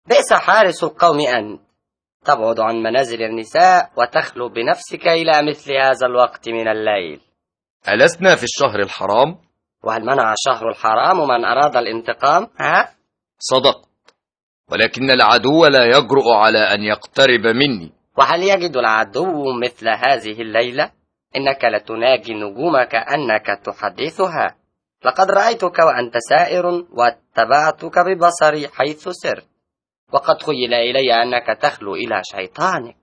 بئس حارس القوم أنت، تبعد عن منازل النساء وتخلو بنفسك إلى مثل هذا الوقت من الليل. ألسنا في الشهر الحرام؟ وهل منع الشهر الحرام من أراد الانتقام؟ صدقت، ولكن العدو لا يجرؤ على أن يقترب مني. وهل يجد العدو مثل هذه الليلة؟ إنك لتناجي النجوم كأنك تحدثها. لقد رأيتك وأنت سائر واتبعتك ببصري حيث سرت، وقد خيل إلي أنك تخلو إلى شيطانك.